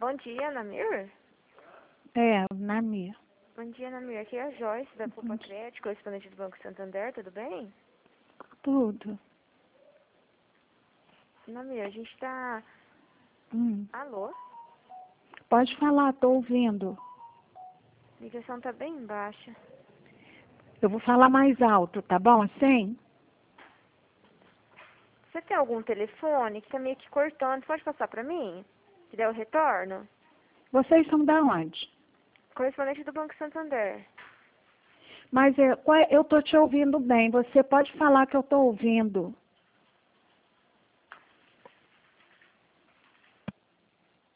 Bom dia, Namir. É, na minha. Bom dia, Namir. Aqui é a Joyce, da Copa Crédito, correspondente do Banco Santander. Tudo bem? Tudo. Namir, a gente tá... Alô? Pode falar, tô ouvindo. A ligação tá bem baixa. Eu vou falar mais alto, tá bom? Assim? Você tem algum telefone que tá meio que cortando? Você pode passar pra mim? Que der o retorno? Vocês são da onde? Correspondente do Banco Santander. Mas eu tô te ouvindo bem. Você pode falar que eu tô ouvindo.